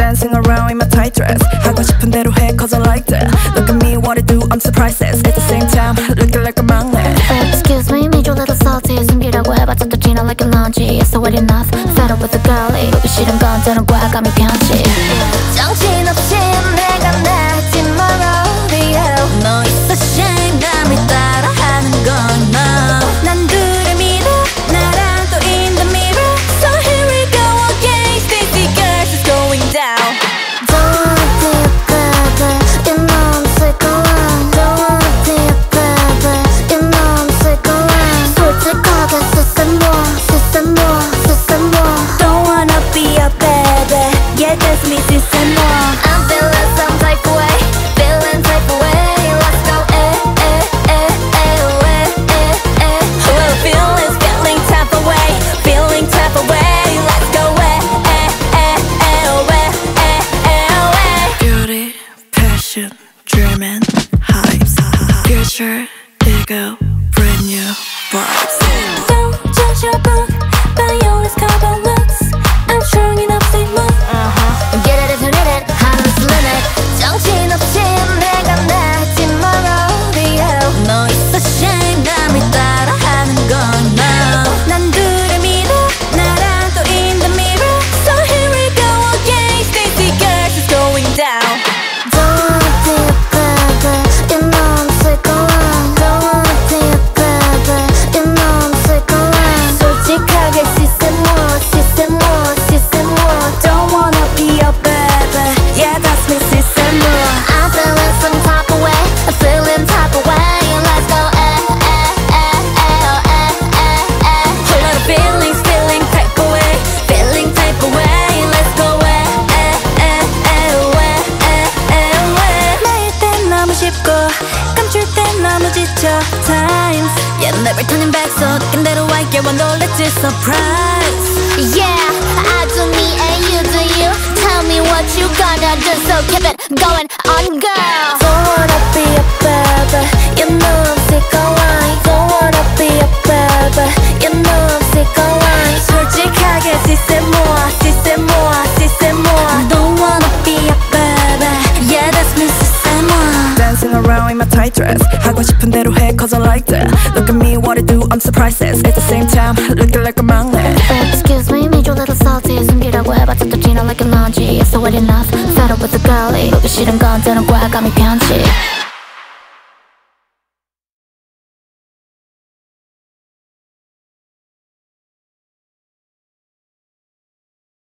Dancing around in my tight dress 하고 싶은 대로 해 cause I like that. Look at me what I do I'm so priceless. At the same time looking like a magnet. Excuse me, made you a little salty. 숨기려고 해봤자 또 지나 like a laundry. It's already enough, fed up with the girly. 보기 싫은 건 되는 거야 감이 편지. 정신없이 내가 나지 말아. 너 있어 shame 남이 따라하는 건 no. 난 그를 믿어 나랑 또 in the mirror. So here we go again. Stacy girls is going down. Don't wanna be a baby. You know I'm sick of lying. Don't wanna be a baby. You know I'm sick of lying. 솔직하게 세세 뭐. Don't wanna be a baby. Yeah that's me 세세 뭐. I'm feeling some type of way. Feeling type of way. Let's go Well feelings feeling type of way. Feeling type of way. Let's go Beauty, passion, dreaming, hypes. Future, ego, brand new vibes. Don't judge your book by your cover looks. I'm strong enough to move. Get it if you need it. 하늘's the limit. 정신없이 내가 나지 말아. 너 있어 shame 남이 따라하는 건 no. 난 그를 믿어 나랑 또 in the mirror. So here we go again. Stacy girls is going down. Don't wanna be a baby. You know I'm sick of lying. Don't wanna be a baby. You know I'm sick of lying. 솔직하게 시세 뭐. Don't wanna be a baby. Yeah that's me 세세 뭐. I'm feeling some type of way. I'm feeling type of way. Let's go Whole lot of feelings feeling type of way. Feeling type of way. Let's go 나일 땐 너무 쉽고 감출 땐 너무 지쳐 Times Yeah never turning back so 느낀 대로 할게 와 놀랬지 surprise. Yeah, I do me and you do you. Tell me what you gonna do, so keep it going on, girl. Don't wanna be a baby. You know I'm sick of lying. Don't wanna be a baby. You know I'm sick of lying. 솔직하게 시세 모아. Don't wanna be a baby. Yeah that's me 시세 모아. Dancing around in my tight dress 하고 싶은 대로 해 cause I like that. Look at me what I do I'm so priceless. At the same time looking like a magnet. Excuse me, made you a little salty. 숨기려고 해봤자 또 지나 like a laundry. It's already enough, fed up with the girly. 보기 싫은 건 되는 거야 감이 편지.